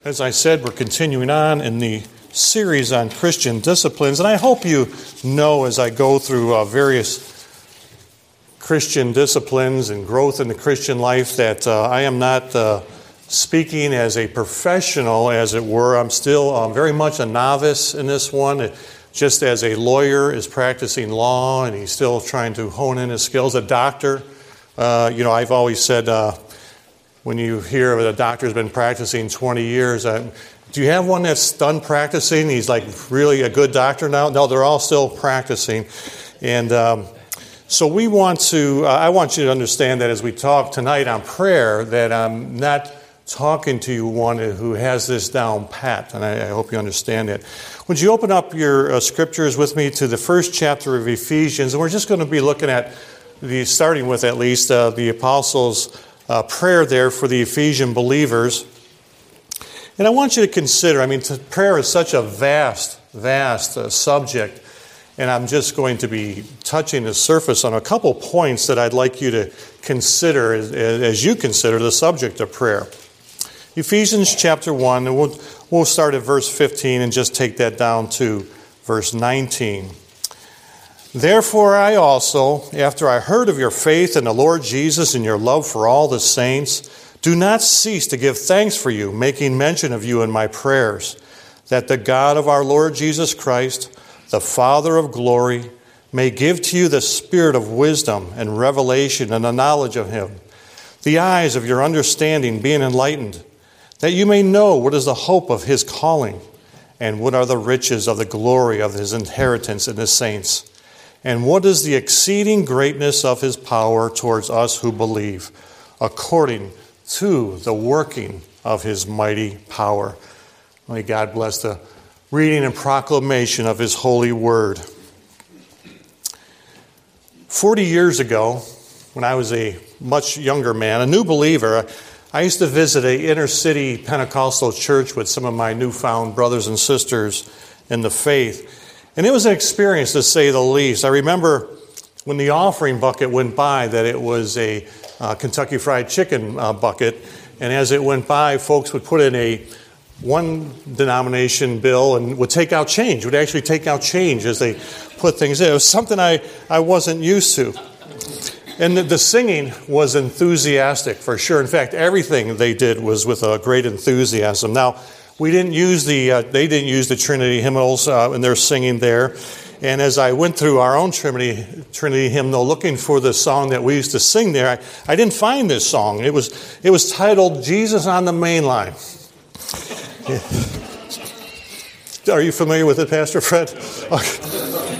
As I said, we're continuing on in the series on Christian disciplines, and I hope you know as I go through various Christian disciplines and growth in the Christian life that I am not speaking as a professional, as it were. I'm still very much a novice in this one, just as a lawyer is practicing law and he's still trying to hone in his skills. A doctor, I've always said, when you hear that a doctor's been practicing 20 years, do you have one that's done practicing? He's like really a good doctor now? No, they're all still practicing. And so I want you to understand that as we talk tonight on prayer, that I'm not talking to you one who has this down pat, and I hope you understand that. Would you open up your scriptures with me to the first chapter of Ephesians, and we're just going to be looking at starting with at least the apostles' prayer there for the Ephesian believers. And I want you to consider, prayer is such a vast subject, and I'm just going to be touching the surface on a couple points that I'd like you to consider as you consider the subject of prayer. Ephesians chapter 1, and we'll start at verse 15 and just take that down to verse 19. Therefore I also, after I heard of your faith in the Lord Jesus and your love for all the saints, do not cease to give thanks for you, making mention of you in my prayers, that the God of our Lord Jesus Christ, the Father of glory, may give to you the spirit of wisdom and revelation and the knowledge of him, the eyes of your understanding being enlightened, that you may know what is the hope of his calling, and what are the riches of the glory of his inheritance in the saints, and what is the exceeding greatness of his power towards us who believe, according to the working of his mighty power. May God bless the reading and proclamation of his holy word. 40 years ago, when I was a much younger man, a new believer, I used to visit an inner city Pentecostal church with some of my newfound brothers and sisters in the faith. And it was an experience, to say the least. I remember when the offering bucket went by that it was a Kentucky Fried Chicken bucket. And as it went by, folks would put in one denomination bill and would take out change, would actually take out change as they put things in. It was something I wasn't used to. And the singing was enthusiastic, for sure. In fact, everything they did was with a great enthusiasm. Now, they didn't use the Trinity hymnals in their singing there. And as I went through our own Trinity hymnal looking for the song that we used to sing there, I didn't find this song. It was titled Jesus on the Main Line. Are you familiar with it, Pastor Fred? Okay.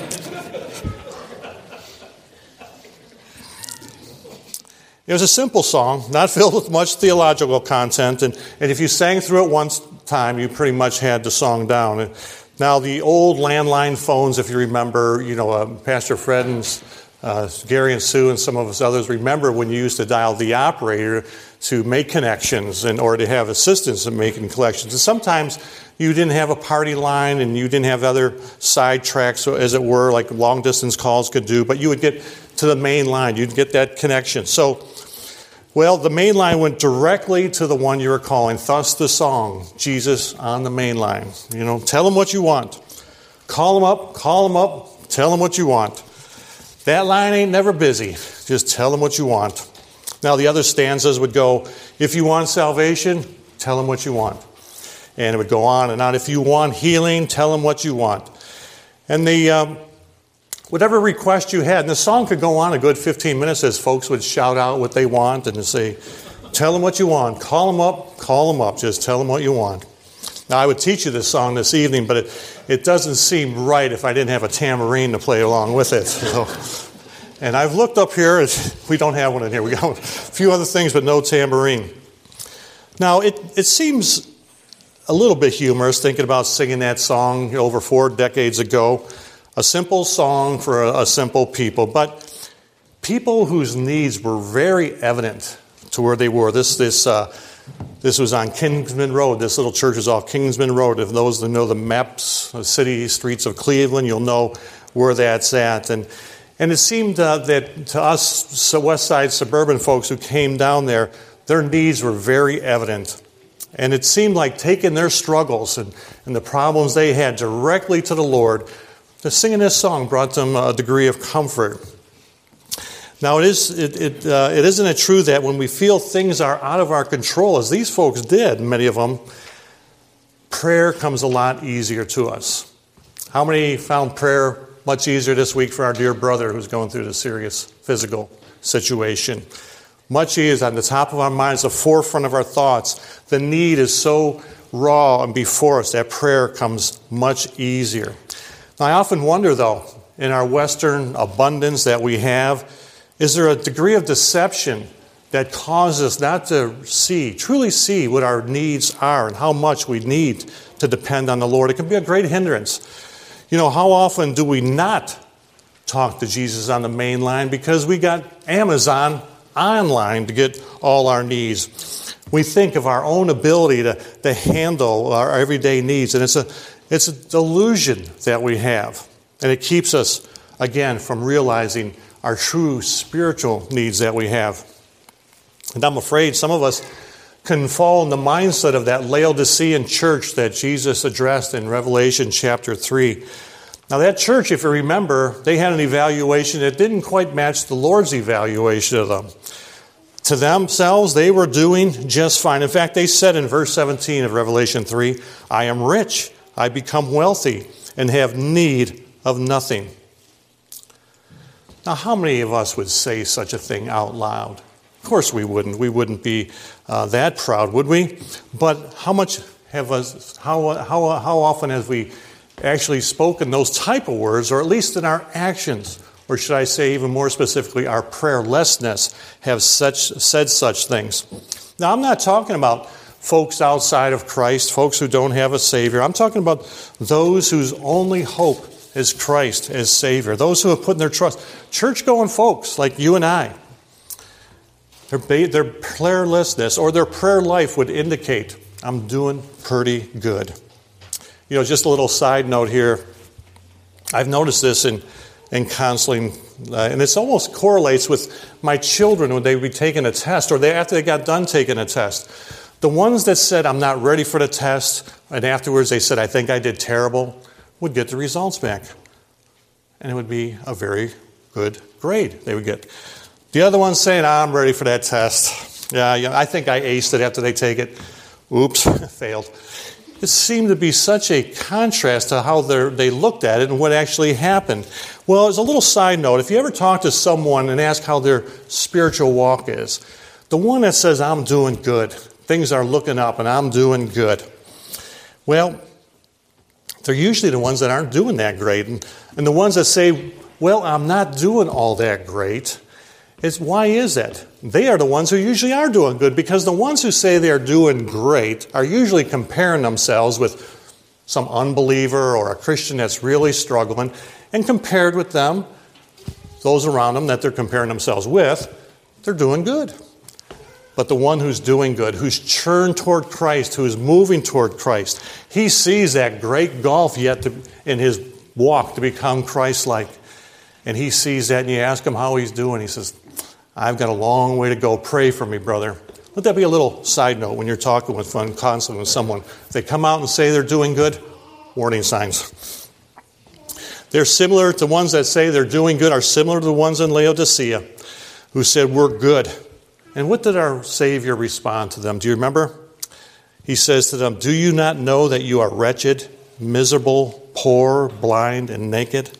It was a simple song, not filled with much theological content, and if you sang through it one time, you pretty much had the song down. Now, the old landline phones, if you remember, Pastor Fred and Gary and Sue and some of us others remember when you used to dial the operator to make connections or to have assistance in making connections. And sometimes you didn't have a party line and you didn't have other side tracks, as it were, like long-distance calls could do, but you would get to the main line. You'd get that connection. The main line went directly to the one you were calling, thus the song, Jesus on the Main Line. Tell them what you want. Call them up, tell them what you want. That line ain't never busy. Just tell them what you want. Now, the other stanzas would go, if you want salvation, tell them what you want. And it would go on and on. If you want healing, tell them what you want. And whatever request you had, and the song could go on a good 15 minutes as folks would shout out what they want and say, tell them what you want. Call them up. Just tell them what you want. Now, I would teach you this song this evening, but it doesn't seem right if I didn't have a tambourine to play along with it. And I've looked up here. We don't have one in here. We got a few other things, but no tambourine. Now, it seems a little bit humorous thinking about singing that song over 4 decades ago. A simple song for a simple people, but people whose needs were very evident to where they were. This was on Kingsman Road. This little church is off Kingsman Road. If those that know the maps, the city streets of Cleveland, you'll know where that's at. And it seemed that to us West Side suburban folks who came down there, their needs were very evident. And it seemed like taking their struggles and the problems they had directly to the Lord, to singing this song brought them a degree of comfort. Now, isn't it true that when we feel things are out of our control, as these folks did, many of them, prayer comes a lot easier to us? How many found prayer much easier this week for our dear brother who's going through the serious physical situation? Much easier, on the top of our minds, the forefront of our thoughts. The need is so raw and before us that prayer comes much easier. Now, I often wonder, though, in our Western abundance that we have, is there a degree of deception that causes us not to truly see what our needs are and how much we need to depend on the Lord? It can be a great hindrance. You know, how often do we not talk to Jesus on the main line because we got Amazon online to get all our needs? We think of our own ability to handle our everyday needs, and it's a delusion that we have. And it keeps us, again, from realizing our true spiritual needs that we have. And I'm afraid some of us can fall in the mindset of that Laodicean church that Jesus addressed in Revelation chapter 3. Now that church, if you remember, they had an evaluation that didn't quite match the Lord's evaluation of them. To themselves, they were doing just fine. In fact, they said in verse 17 of Revelation 3, I am rich, I become wealthy, and have need of nothing. Now, how many of us would say such a thing out loud? Of course we wouldn't. We wouldn't be that proud, would we? But how often have we actually spoken those type of words, or at least in our actions, or should I say even more specifically, our prayerlessness, have said such things? Now, I'm not talking about folks outside of Christ, folks who don't have a Savior. I'm talking about those whose only hope is Christ as Savior, those who have put in their trust. Church-going folks like you and I, their prayerlessness or their prayer life would indicate, I'm doing pretty good. You know, just a little side note here. I've noticed this in counseling, and it almost correlates with my children when they would be taking a test, or after they got done taking a test. The ones that said, I'm not ready for the test, and afterwards they said, I think I did terrible, would get the results back. And it would be a very good grade they would get. The other ones saying, I'm ready for that test. Yeah, I think I aced it after they take it. Oops, failed. It seemed to be such a contrast to how they looked at it and what actually happened. Well, as a little side note, if you ever talk to someone and ask how their spiritual walk is, the one that says, I'm doing good, things are looking up and I'm doing good, well, they're usually the ones that aren't doing that great. And the ones that say, well, I'm not doing all that great, why is that? They are the ones who usually are doing good, because the ones who say they are doing great are usually comparing themselves with some unbeliever or a Christian that's really struggling, and compared with them, those around them that they're comparing themselves with, they're doing good. But the one who's doing good, who's churned toward Christ, who's moving toward Christ, he sees that great gulf yet in his walk to become Christ-like. And he sees that, and you ask him how he's doing. He says, I've got a long way to go. Pray for me, brother. Let that be a little side note when you're talking with counseling with someone. If they come out and say they're doing good, warning signs. They're similar to ones that say they're doing good, are similar to the ones in Laodicea who said, we're good. And what did our Savior respond to them? Do you remember? He says to them, do you not know that you are wretched, miserable, poor, blind, and naked?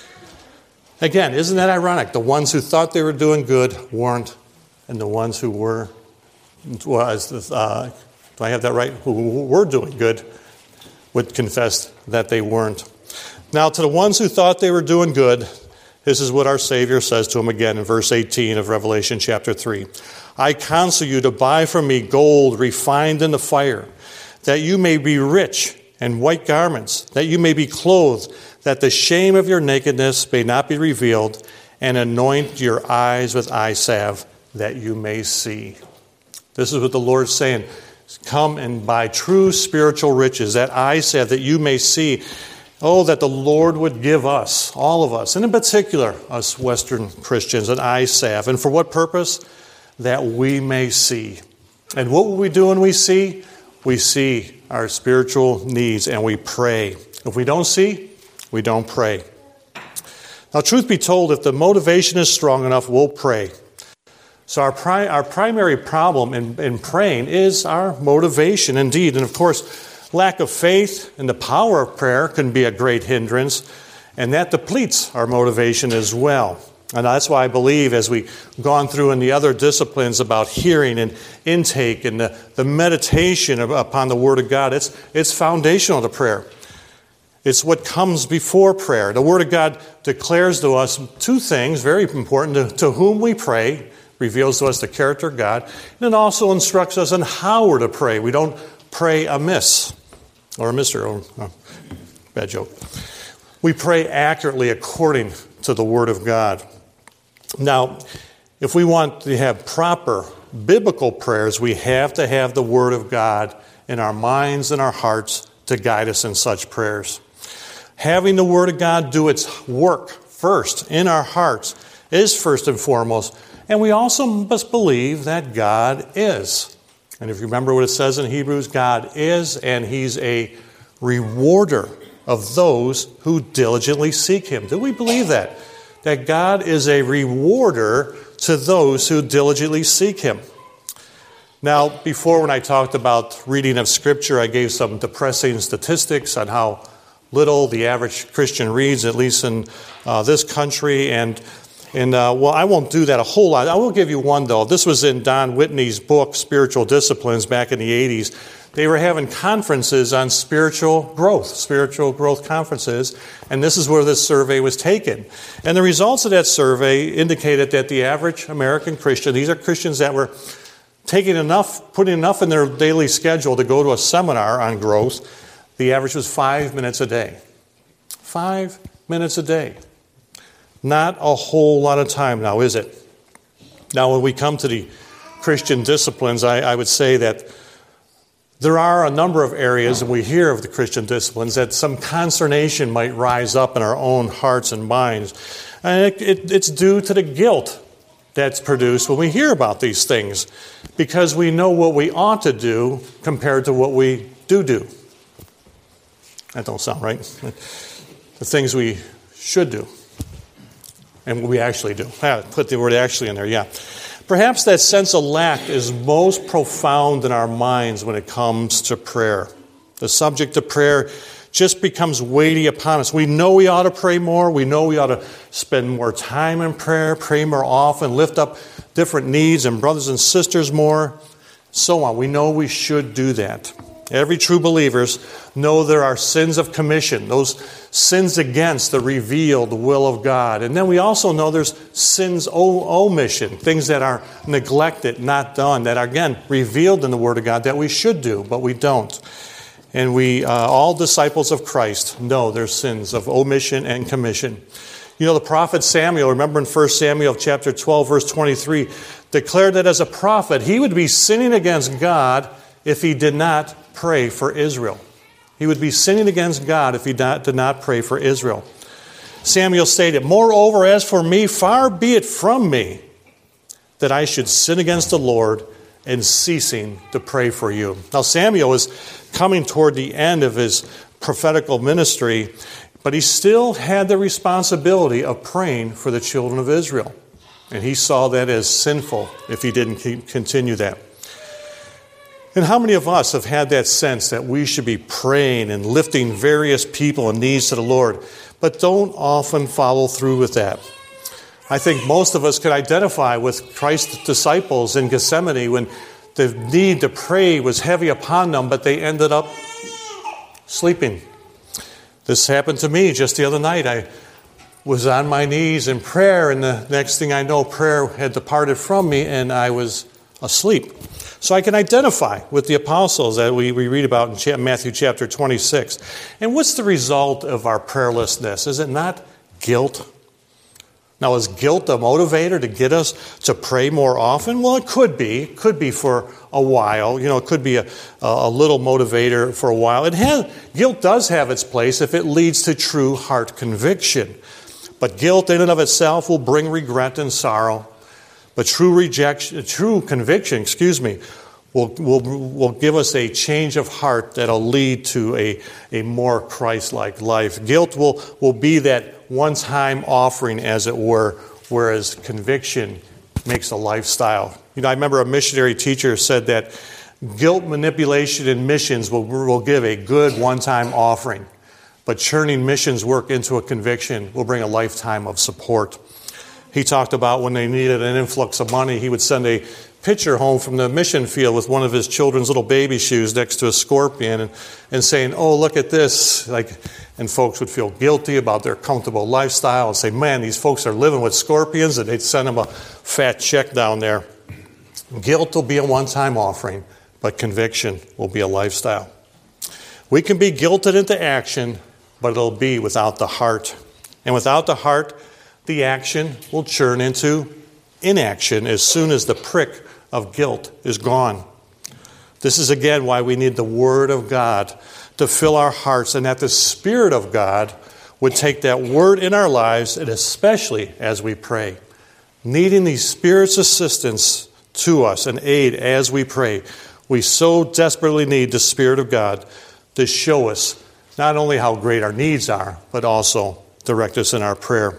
Again, isn't that ironic? The ones who thought they were doing good weren't, and the ones who were, do I have that right? Who were doing good would confess that they weren't. Now, to the ones who thought they were doing good, this is what our Savior says to them again in verse 18 of Revelation chapter 3. I counsel you to buy from me gold refined in the fire, that you may be rich, and white garments, that you may be clothed, that the shame of your nakedness may not be revealed, and anoint your eyes with eye salve, that you may see. This is what the Lord's saying. Come and buy true spiritual riches, that eye salve, that you may see. Oh, that the Lord would give us, all of us, and in particular us Western Christians, an eye salve. And for what purpose? That we may see. And what will we do when we see? we see our spiritual needs and we pray. If we don't see, we don't pray. Now, truth be told, if the motivation is strong enough, we'll pray. So our primary problem in praying is our motivation indeed. And of course, lack of faith and the power of prayer can be a great hindrance, and that depletes our motivation as well. And that's why I believe, as we've gone through in the other disciplines about hearing and intake and the meditation upon the Word of God, it's foundational to prayer. It's what comes before prayer. The Word of God declares to us two things, very important, to whom we pray, reveals to us the character of God, and it also instructs us on how we're to pray. We don't pray amiss, or bad joke. We pray accurately according to the Word of God. Now, if we want to have proper biblical prayers, we have to have the Word of God in our minds and our hearts to guide us in such prayers. Having the Word of God do its work first in our hearts is first and foremost. And we also must believe that God is. And if you remember what it says in Hebrews, God is, and He's a rewarder of those who diligently seek Him. Do we believe that? That God is a rewarder to those who diligently seek Him. Now, before when I talked about reading of Scripture, I gave some depressing statistics on how little the average Christian reads, at least in this country. And I won't do that a whole lot. I will give you one, though. This was in Don Whitney's book, Spiritual Disciplines, back in the 80s. They were having conferences on spiritual growth conferences, and this is where this survey was taken. And the results of that survey indicated that the average American Christian, these are Christians that were putting enough in their daily schedule to go to a seminar on growth, the average was 5 minutes a day. 5 minutes a day. Not a whole lot of time now, is it? Now, when we come to the Christian disciplines, I would say that there are a number of areas, and we hear of the Christian disciplines, that some consternation might rise up in our own hearts and minds. And it's due to the guilt that's produced when we hear about these things, because we know what we ought to do compared to what we do. That don't sound right. The things we should do. And what we actually do. Put the word actually in there, yeah. Perhaps that sense of lack is most profound in our minds when it comes to prayer. The subject of prayer just becomes weighty upon us. We know we ought to pray more. We know we ought to spend more time in prayer, pray more often, lift up different needs and brothers and sisters more, so on. We know we should do that. Every true believers know there are sins of commission, those sins against the revealed will of God. And then we also know there's sins of omission, things that are neglected, not done, that are, again, revealed in the Word of God that we should do, but we don't. And we, all disciples of Christ, know there's sins of omission and commission. You know, the prophet Samuel, remember in 1 Samuel chapter 12, verse 23, declared that as a prophet, he would be sinning against God if he did not pray for Israel. He would be sinning against God if he did not pray for Israel. Samuel stated, "Moreover, as for me, far be it from me that I should sin against the Lord in ceasing to pray for you." Now, Samuel was coming toward the end of his prophetical ministry, but he still had the responsibility of praying for the children of Israel. And he saw that as sinful if he didn't continue that. And how many of us have had that sense that we should be praying and lifting various people and needs to the Lord, but don't often follow through with that? I think most of us could identify with Christ's disciples in Gethsemane when the need to pray was heavy upon them, but they ended up sleeping. This happened to me just the other night. I was on my knees in prayer, and the next thing I know, prayer had departed from me, and I was asleep. So I can identify with the apostles that we read about in Matthew chapter 26. And what's the result of our prayerlessness? Is it not guilt? Now, is guilt a motivator to get us to pray more often? Well, it could be. It could be for a while. You know, it could be a little motivator for a while. Guilt does have its place if it leads to true heart conviction. But guilt in and of itself will bring regret and sorrow. But true conviction, will give us a change of heart that'll lead to a more Christ-like life. Guilt will be that one-time offering, as it were, whereas conviction makes a lifestyle. I remember a missionary teacher said that guilt manipulation in missions will give a good one-time offering, but churning missions work into a conviction will bring a lifetime of support. He talked about when they needed an influx of money, he would send a pitcher home from the mission field with one of his children's little baby shoes next to a scorpion and saying, "Oh, look at this." And folks would feel guilty about their comfortable lifestyle and say, "Man, these folks are living with scorpions," and they'd send them a fat check down there. Guilt will be a one-time offering, but conviction will be a lifestyle. We can be guilted into action, but it'll be without the heart. And without the heart, the action will churn into inaction as soon as the prick of guilt is gone. This is again why we need the Word of God to fill our hearts, and that the Spirit of God would take that Word in our lives, and especially as we pray. Needing the Spirit's assistance to us and aid as we pray, we so desperately need the Spirit of God to show us not only how great our needs are, but also direct us in our prayer.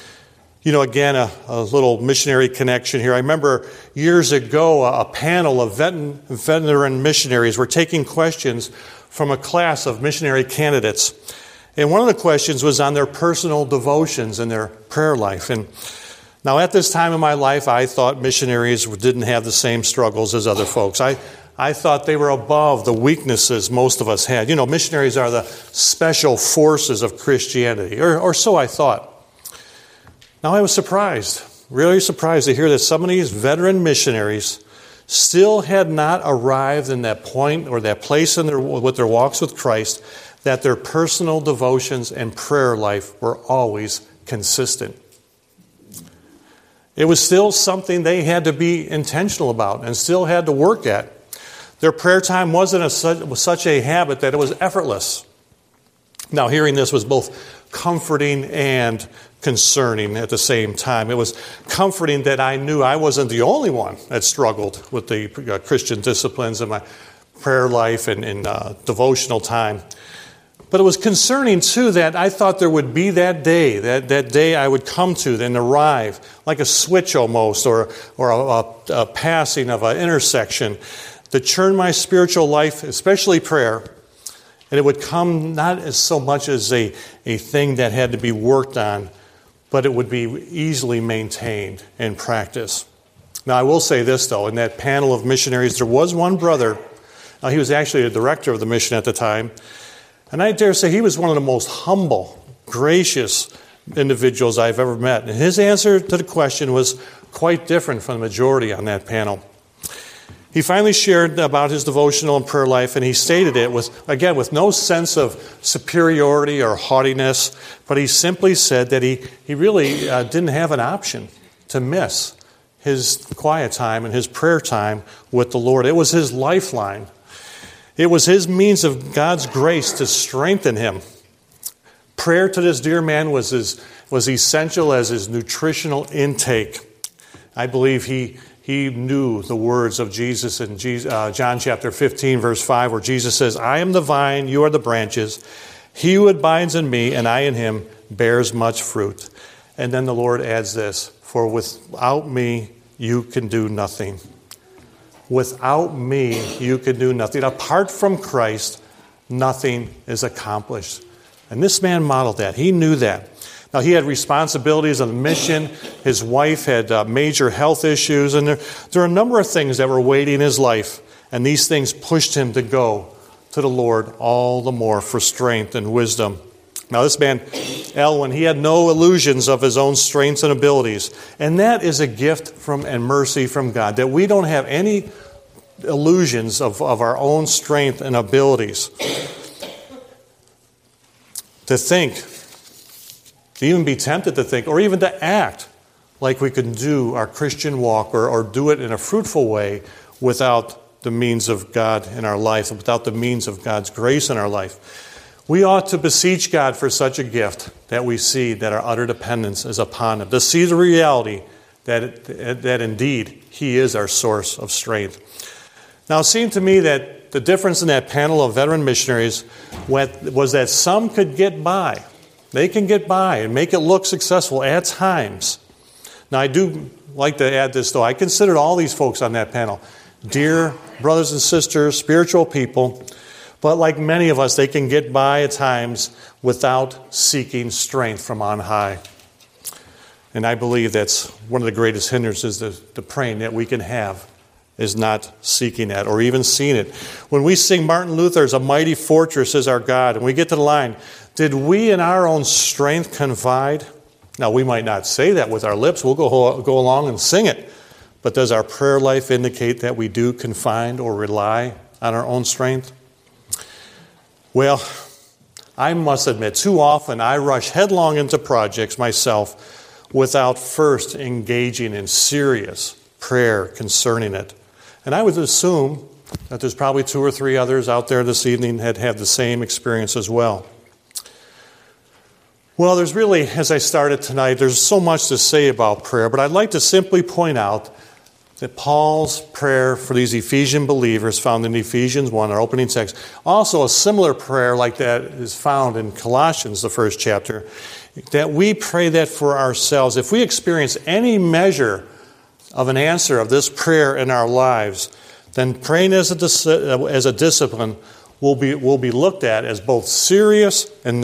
Again, a little missionary connection here. I remember years ago, a panel of veteran missionaries were taking questions from a class of missionary candidates. And one of the questions was on their personal devotions and their prayer life. And now at this time in my life, I thought missionaries didn't have the same struggles as other folks. I thought they were above the weaknesses most of us had. Missionaries are the special forces of Christianity, or so I thought. Now I was surprised, really surprised to hear that some of these veteran missionaries still had not arrived in that point or that place with their walks with Christ, that their personal devotions and prayer life were always consistent. It was still something they had to be intentional about and still had to work at. Their prayer time wasn't such a habit that it was effortless. Now, hearing this was both comforting and concerning at the same time. It was comforting that I knew I wasn't the only one that struggled with the Christian disciplines in my prayer life and devotional time. But it was concerning, too, that I thought there would be that day I would come to and arrive, like a switch almost, or a passing of an intersection, to churn my spiritual life, especially prayer. And it would come not as so much as a thing that had to be worked on, but it would be easily maintained in practice. Now, I will say this, though. In that panel of missionaries, there was one brother. He was actually a director of the mission at the time. And I dare say he was one of the most humble, gracious individuals I've ever met. And his answer to the question was quite different from the majority on that panel. He finally shared about his devotional and prayer life, and he stated it with no sense of superiority or haughtiness, but he simply said that he really didn't have an option to miss his quiet time and his prayer time with the Lord. It was his lifeline. It was his means of God's grace to strengthen him. Prayer to this dear man was essential as his nutritional intake. I believe he knew the words of Jesus in John chapter 15, verse 5, where Jesus says, "I am the vine, you are the branches. He who abides in me and I in him bears much fruit." And then the Lord adds this, "For without me you can do nothing." Without me you can do nothing. Apart from Christ, nothing is accomplished. And this man modeled that. He knew that. Now, he had responsibilities on the mission. His wife had major health issues. And there are a number of things that were weighting in his life. And these things pushed him to go to the Lord all the more for strength and wisdom. Now, this man, Elwin, he had no illusions of his own strengths and abilities. And that is a gift and mercy from God, that we don't have any illusions of our own strength and abilities. To think, to even be tempted to think, or even to act like we can do our Christian walk or do it in a fruitful way without the means of God in our life, without the means of God's grace in our life. We ought to beseech God for such a gift that we see that our utter dependence is upon Him, to see the reality that indeed He is our source of strength. Now, it seemed to me that the difference in that panel of veteran missionaries was that some could get by. They can get by and make it look successful at times. Now, I do like to add this, though. I considered all these folks on that panel dear brothers and sisters, spiritual people, but like many of us, they can get by at times without seeking strength from on high. And I believe that's one of the greatest hindrances to praying that we can have, is not seeking that or even seeing it. When we sing Martin Luther's "A Mighty Fortress is Our God," and we get to the line, "Did we in our own strength confide?" Now, we might not say that with our lips. We'll go along and sing it. But does our prayer life indicate that we do confide or rely on our own strength? Well, I must admit, too often I rush headlong into projects myself without first engaging in serious prayer concerning it. And I would assume that there's probably 2 or 3 others out there this evening that have the same experience as well. Well, there's really, as I started tonight, there's so much to say about prayer, but I'd like to simply point out that Paul's prayer for these Ephesian believers found in Ephesians 1, our opening text, also a similar prayer like that is found in Colossians, the first chapter, that we pray that for ourselves. If we experience any measure of an answer of this prayer in our lives, then praying as a discipline will be looked at as both serious and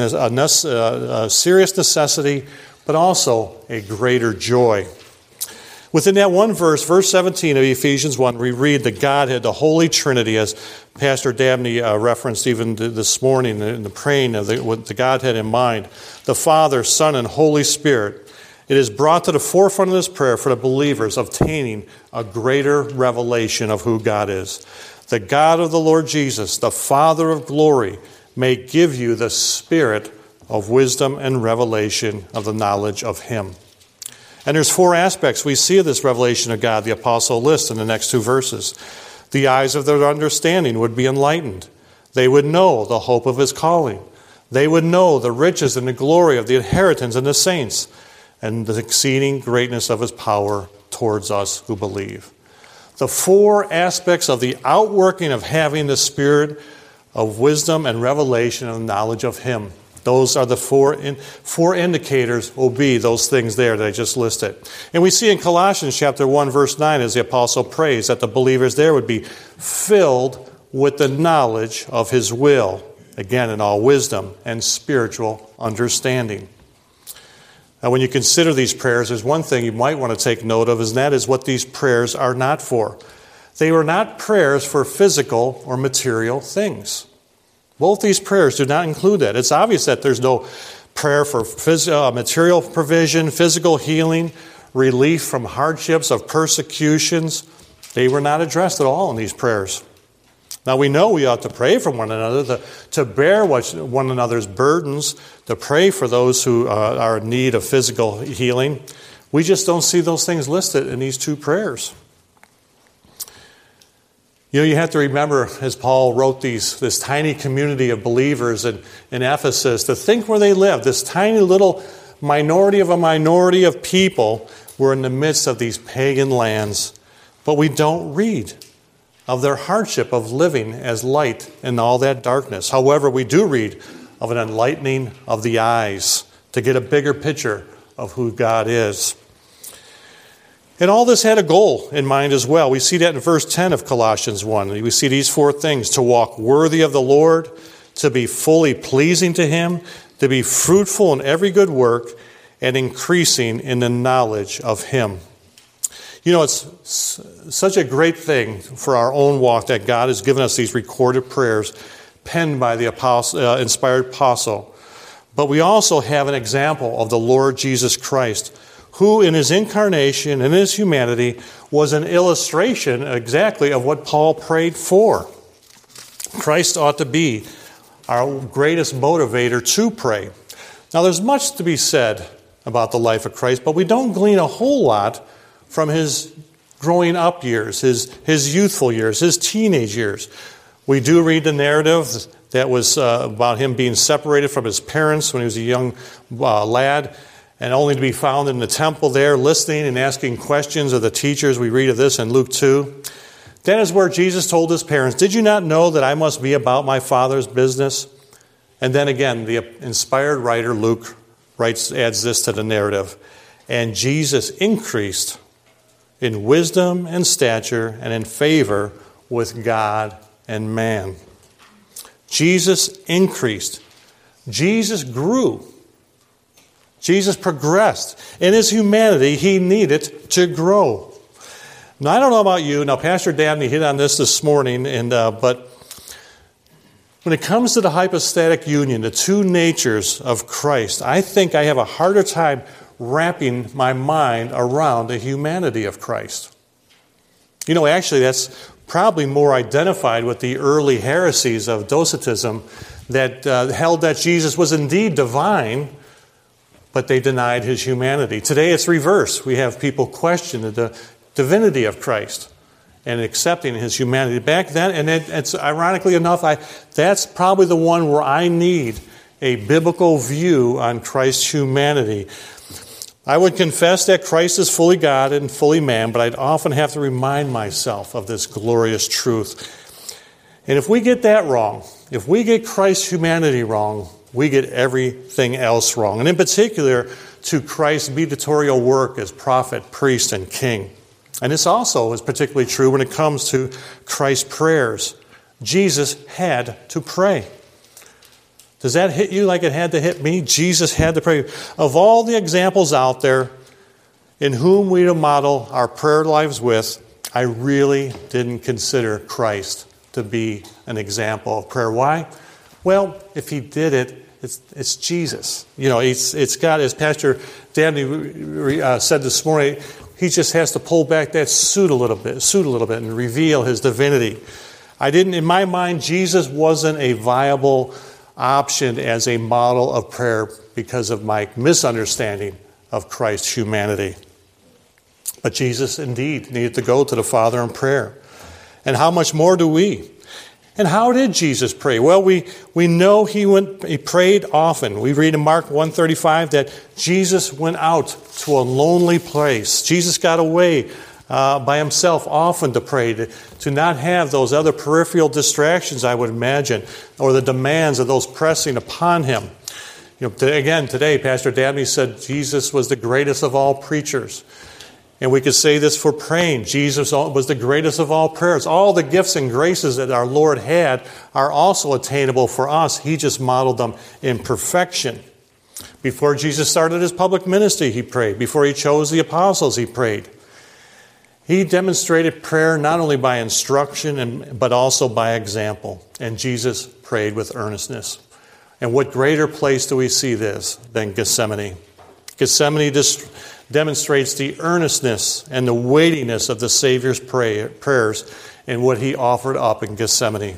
a serious necessity, but also a greater joy. Within that one verse, verse 17 of Ephesians 1, we read the Godhead, the Holy Trinity, as Pastor Dabney referenced even this morning in the praying with the Godhead in mind, the Father, Son, and Holy Spirit. It is brought to the forefront of this prayer for the believers obtaining a greater revelation of who God is. The God of the Lord Jesus, the Father of glory, may give you the spirit of wisdom and revelation of the knowledge of Him. And there's 4 aspects we see of this revelation of God, the apostle lists in the next 2 verses. The eyes of their understanding would be enlightened. They would know the hope of His calling. They would know the riches and the glory of the inheritance in the saints, and the exceeding greatness of His power towards us who believe. The 4 aspects of the outworking of having the spirit of wisdom and revelation and knowledge of Him. Those are the 4 indicators will be those things there that I just listed. And we see in Colossians chapter 1, verse 9, as the apostle prays, that the believers there would be filled with the knowledge of His will, again, in all wisdom and spiritual understanding. Now, when you consider these prayers, there's one thing you might want to take note of, and that is what these prayers are not for. They were not prayers for physical or material things. Both these prayers do not include that. It's obvious that there's no prayer for material provision, physical healing, relief from hardships of persecutions. They were not addressed at all in these prayers. Now, we know we ought to pray for one another, to bear one another's burdens, to pray for those who are in need of physical healing. We just don't see those things listed in these 2 prayers. You know, you have to remember, as Paul wrote this tiny community of believers in Ephesus, to think where they lived. This tiny little minority of a minority of people were in the midst of these pagan lands. But we don't read of their hardship of living as light in all that darkness. However, we do read of an enlightening of the eyes to get a bigger picture of who God is. And all this had a goal in mind as well. We see that in verse 10 of Colossians 1. We see these 4 things: to walk worthy of the Lord, to be fully pleasing to Him, to be fruitful in every good work, and increasing in the knowledge of Him. You know, it's such a great thing for our own walk that God has given us these recorded prayers penned by the inspired apostle. But we also have an example of the Lord Jesus Christ, who in His incarnation and His humanity was an illustration exactly of what Paul prayed for. Christ ought to be our greatest motivator to pray. Now, there's much to be said about the life of Christ, but we don't glean a whole lot from His growing up years, his youthful years, His teenage years. We do read the narrative that was about Him being separated from His parents when He was a young lad, and only to be found in the temple there, listening and asking questions of the teachers. We read of this in Luke 2. That is where Jesus told his parents, "Did you not know that I must be about my Father's business?" And then again, the inspired writer Luke adds this to the narrative. And Jesus increased in wisdom and stature and in favor with God and man. Jesus increased. Jesus grew. Jesus progressed. In his humanity, he needed to grow. Now, I don't know about you. Now, Pastor Dabney hit on this morning, but when it comes to the hypostatic union, the two natures of Christ, I think I have a harder time wrapping my mind around the humanity of Christ. Actually, that's probably more identified with the early heresies of Docetism that held that Jesus was indeed divine, but they denied his humanity. Today it's reversed. We have people question the divinity of Christ and accepting his humanity. Back then, and it's ironically enough, that's probably the one where I need a biblical view on Christ's humanity. I would confess that Christ is fully God and fully man, but I'd often have to remind myself of this glorious truth. And if we get that wrong, if we get Christ's humanity wrong, we get everything else wrong. And in particular, to Christ's mediatorial work as prophet, priest, and king. And this also is particularly true when it comes to Christ's prayers. Jesus had to pray. Does that hit you like it had to hit me? Jesus had to pray. Of all the examples out there in whom we to model our prayer lives with, I really didn't consider Christ to be an example of prayer. Why? Well, if he did it, it's Jesus. It's got, as Pastor Dabney said this morning, he just has to pull back that suit a little bit and reveal his divinity. In my mind, Jesus wasn't a viable option as a model of prayer because of my misunderstanding of Christ's humanity. But Jesus indeed needed to go to the Father in prayer. And how much more do we? And how did Jesus pray? Well, we know he prayed often. We read in Mark 1:35 that Jesus went out to a lonely place. Jesus got away by himself often to pray, to not have those other peripheral distractions, I would imagine, or the demands of those pressing upon him. Again, today, Pastor Dabney said Jesus was the greatest of all preachers. And we could say this for praying. Jesus was the greatest of all prayers. All the gifts and graces that our Lord had are also attainable for us. He just modeled them in perfection. Before Jesus started his public ministry, he prayed. Before he chose the apostles, he prayed. He demonstrated prayer not only by instruction, but also by example. And Jesus prayed with earnestness. And what greater place do we see this than Gethsemane? Gethsemane demonstrates the earnestness and the weightiness of the Savior's prayers and what he offered up in Gethsemane.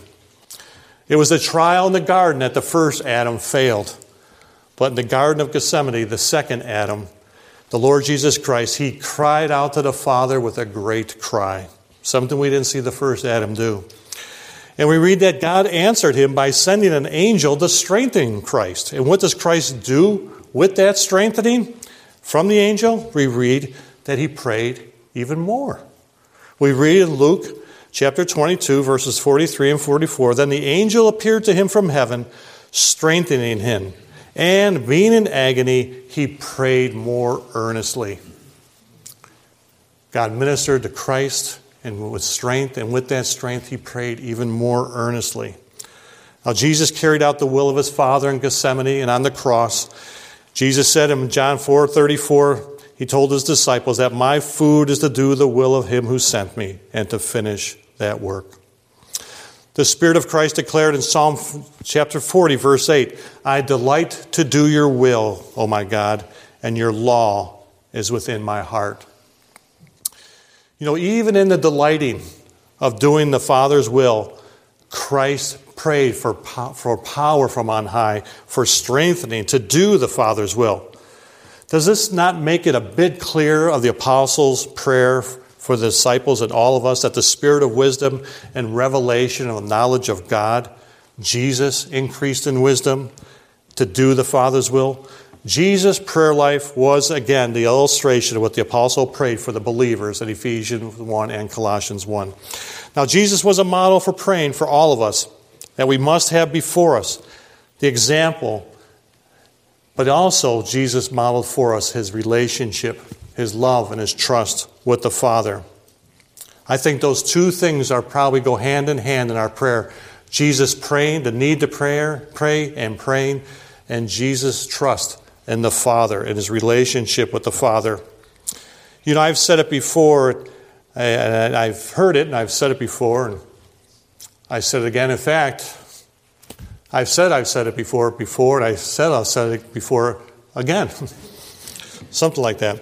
It was the trial in the garden that the first Adam failed. But in the Garden of Gethsemane, the second Adam, the Lord Jesus Christ, he cried out to the Father with a great cry. Something we didn't see the first Adam do. And we read that God answered him by sending an angel to strengthen Christ. And what does Christ do with that strengthening from the angel? We read that he prayed even more. We read in Luke chapter 22, verses 43 and 44, then the angel appeared to him from heaven, strengthening him. And being in agony, he prayed more earnestly. God ministered to Christ and with strength, and with that strength, he prayed even more earnestly. Now, Jesus carried out the will of his Father in Gethsemane and on the cross. Jesus said in John 4:34, he told his disciples that my food is to do the will of him who sent me and to finish that work. The Spirit of Christ declared in Psalm chapter 40, verse 8, I delight to do your will, O my God, and your law is within my heart. Even in the delighting of doing the Father's will, Christ prayed for power from on high, for strengthening to do the Father's will. Does this not make it a bit clear of the apostles' prayer for the disciples and all of us that the spirit of wisdom and revelation of knowledge of God, Jesus increased in wisdom to do the Father's will? Jesus' prayer life was, again, the illustration of what the apostle prayed for the believers in Ephesians 1 and Colossians 1. Now, Jesus was a model for praying for all of us that we must have before us, the example. But also, Jesus modeled for us his relationship, his love, and his trust with the Father. I think those two things are probably go hand in hand in our prayer. Jesus praying, the need to pray and praying, and Jesus' trust in the Father, in his relationship with the Father. You know, I've said it before, and I've heard it, and I've said it before, and I said it again. In fact, I've said it before, and I said I'll say it before again. Something like that.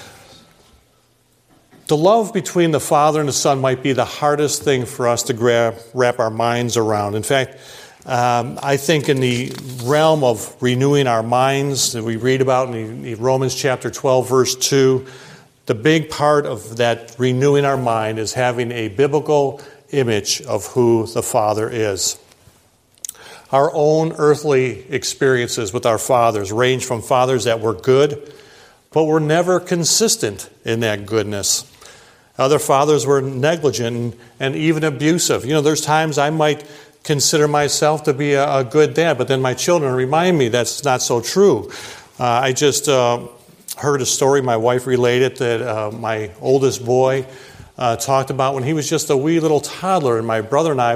The love between the Father and the Son might be the hardest thing for us to wrap our minds around. In fact, I think in the realm of renewing our minds that we read about in Romans chapter 12, verse 2, the big part of that renewing our mind is having a biblical image of who the Father is. Our own earthly experiences with our fathers range from fathers that were good, but were never consistent in that goodness. Other fathers were negligent and even abusive. You know, there's times I might consider myself to be a good dad, but then my children remind me that's not so true. I just heard a story my wife related that my oldest boy talked about when he was just a wee little toddler, and my brothers and I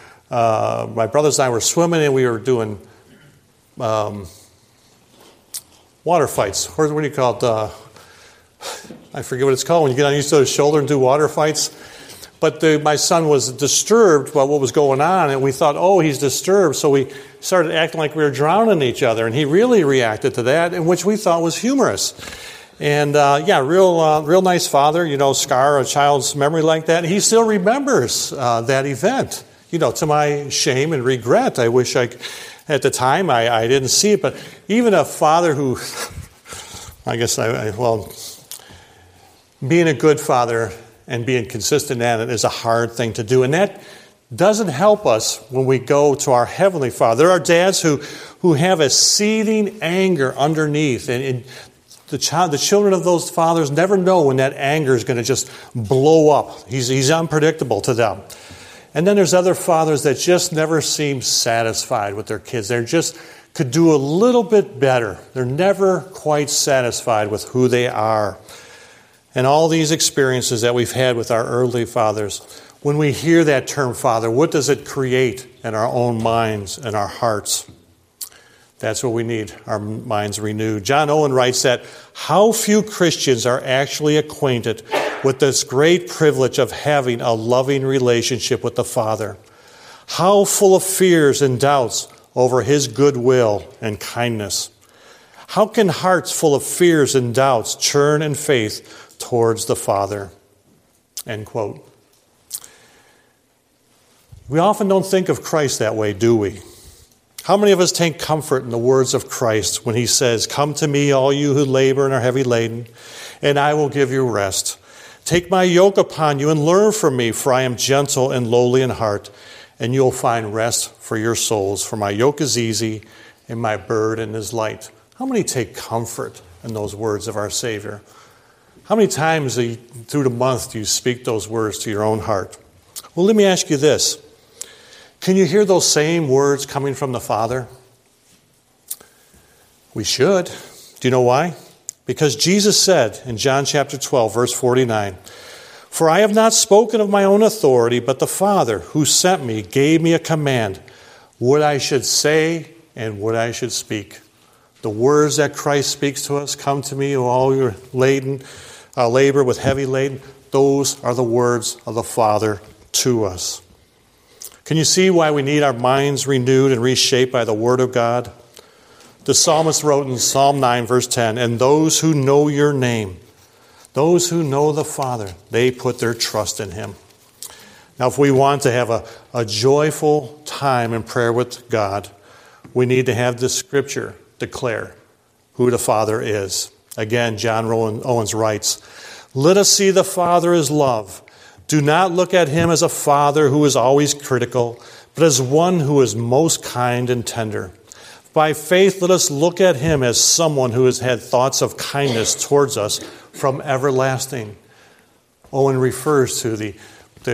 were swimming, and we were doing water fights. What do you call it? I forget what it's called when you get on each other's shoulder and do water fights. But my son was disturbed by what was going on, and we thought, oh, he's disturbed. So we started acting like we were drowning each other, and he really reacted to that, in which we thought was humorous. And real nice father, you know, scar a child's memory like that. He still remembers that event, you know, to my shame and regret. I wish at the time I didn't see it, but even a father who, being a good father and being consistent at it is a hard thing to do. And that doesn't help us when we go to our Heavenly Father. There are dads who have a seething anger underneath. And the children of those fathers never know when that anger is going to just blow up. He's unpredictable to them. And then there's other fathers that just never seem satisfied with their kids. They just could do a little bit better. They're never quite satisfied with who they are. And all these experiences that we've had with our earthly fathers, when we hear that term Father, what does it create in our own minds and our hearts? That's what we need, our minds renewed. John Owen writes that how few Christians are actually acquainted with this great privilege of having a loving relationship with the Father. How full of fears and doubts over his goodwill and kindness. How can hearts full of fears and doubts churn in faith towards the Father? End quote. We often don't think of Christ that way, do we? How many of us take comfort in the words of Christ when he says, "Come to me, all you who labor and are heavy laden, and I will give you rest. Take my yoke upon you and learn from me, for I am gentle and lowly in heart, and you'll find rest for your souls. For my yoke is easy and my burden is light." How many take comfort in those words of our Savior? How many times through the month do you speak those words to your own heart? Well, let me ask you this. Can you hear those same words coming from the Father? We should. Do you know why? Because Jesus said in John chapter 12, verse 49, "For I have not spoken of my own authority, but the Father who sent me gave me a command, what I should say and what I should speak." The words that Christ speaks to us, "Come to me, all you labor with heavy laden," those are the words of the Father to us. Can you see why we need our minds renewed and reshaped by the Word of God? The psalmist wrote in Psalm 9, verse 10, "And those who know your name, those who know the Father, they put their trust in him." Now, if we want to have a joyful time in prayer with God, we need to have the Scripture declare who the Father is. Again, John Owens writes, "Let us see the Father as love. Do not look at him as a father who is always critical, but as one who is most kind and tender. By faith, let us look at him as someone who has had thoughts of kindness towards us from everlasting. Owen refers to the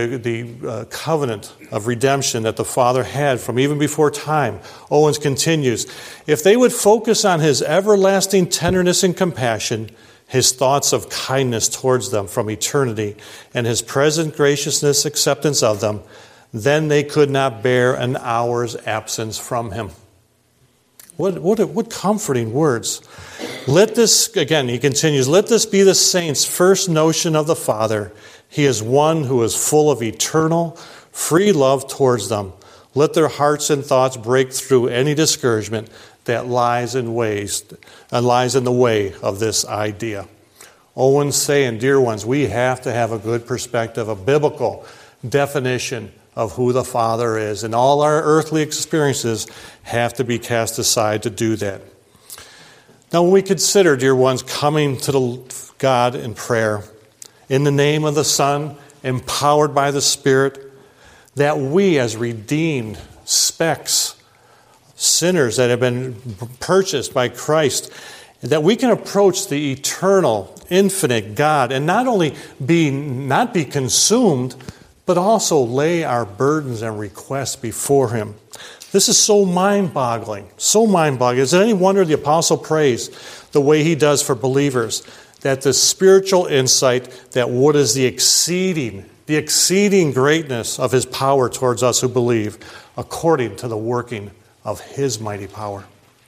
covenant of redemption that the Father had from even before time. Owens continues, if they would focus on his everlasting tenderness and compassion, his thoughts of kindness towards them from eternity, and his present graciousness acceptance of them, then they could not bear an hour's absence from him. What comforting words. Let this, again, he continues, let this be the saints' first notion of the Father. He is one who is full of eternal, free love towards them. Let their hearts and thoughts break through any discouragement that lies in the way of this idea. Owen's saying, dear ones, we have to have a good perspective, a biblical definition of who the Father is. And all our earthly experiences have to be cast aside to do that. Now, when we consider, dear ones, coming to God in prayer, in the name of the Son, empowered by the Spirit, that we as redeemed specks, sinners that have been purchased by Christ, that we can approach the eternal, infinite God and not only not be consumed, but also lay our burdens and requests before him. This is so mind-boggling, so mind-boggling. Is it any wonder the apostle prays the way he does for believers, that the spiritual insight, that what is the exceeding greatness of his power towards us who believe, according to the working of his mighty power.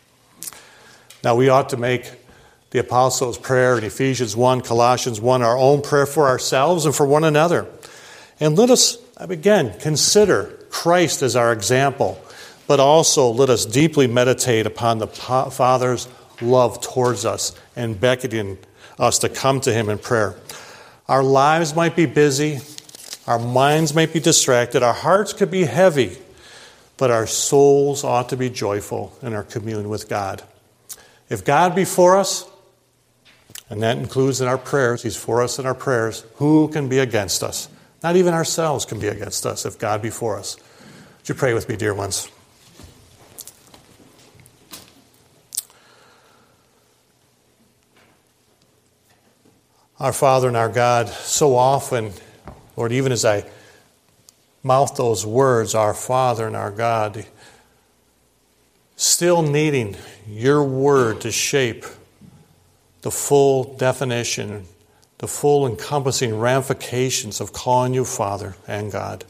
Now we ought to make the apostles' prayer in Ephesians 1, Colossians 1, our own prayer for ourselves and for one another. And let us, again, consider Christ as our example, but also let us deeply meditate upon the Father's love towards us and beckoning us to come to him in prayer. Our lives might be busy, our minds might be distracted, our hearts could be heavy, but our souls ought to be joyful in our communion with God. If God be for us, and that includes in our prayers, he's for us in our prayers, who can be against us? Not even ourselves can be against us if God be for us. Would you pray with me, dear ones? Our Father and our God, so often, Lord, even as I mouth those words, our Father and our God, still needing your word to shape the full definition, the full encompassing ramifications of calling you Father and God.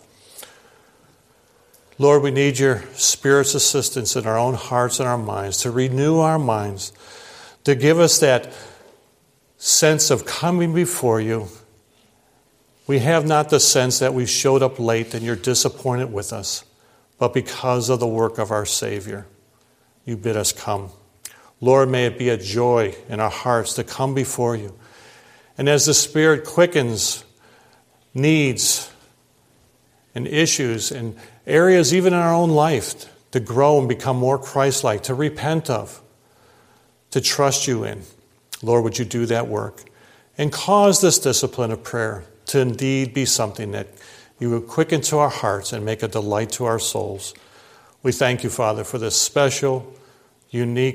Lord, we need your Spirit's assistance in our own hearts and our minds to renew our minds, to give us that sense of coming before you. We have not the sense that we showed up late and you're disappointed with us, but because of the work of our Savior, you bid us come. Lord, may it be a joy in our hearts to come before you. And as the Spirit quickens needs and issues and areas even in our own life to grow and become more Christ-like, to repent of, to trust you in, Lord, would you do that work? And cause this discipline of prayer to indeed be something that you would quicken to our hearts and make a delight to our souls. We thank you, Father, for this special, unique,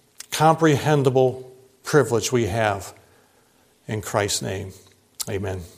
uncomprehendable privilege we have. In Christ's name, amen.